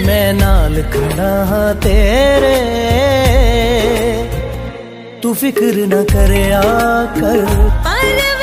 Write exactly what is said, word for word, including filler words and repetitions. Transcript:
मैं नाल खड़ा हाँ तेरे, तू फिक्र ना करया कर।